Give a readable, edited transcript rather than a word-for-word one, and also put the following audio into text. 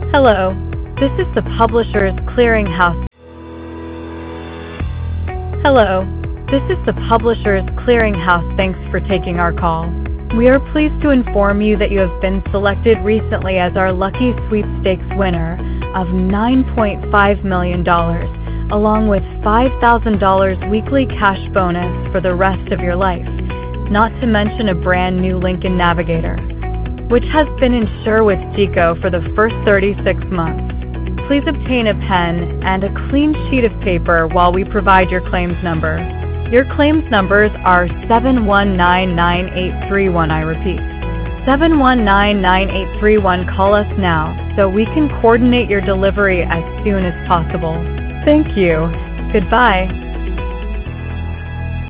Hello, this is the Publishers Clearinghouse. Hello, this is the Publishers Clearinghouse. Thanks for taking our call. We are pleased to inform you that you have been selected recently as our lucky sweepstakes winner of $9.5 million, along with $5,000 weekly cash bonus for the rest of your life, not to mention a brand new Lincoln Navigator, which has been insured with GEICO for the first 36 months. Please obtain a pen and a clean sheet of paper while we provide your claims number. Your claims numbers are 7199831. I repeat, 7199831. Call us now so we can coordinate your delivery as soon as possible. Thank you. Goodbye.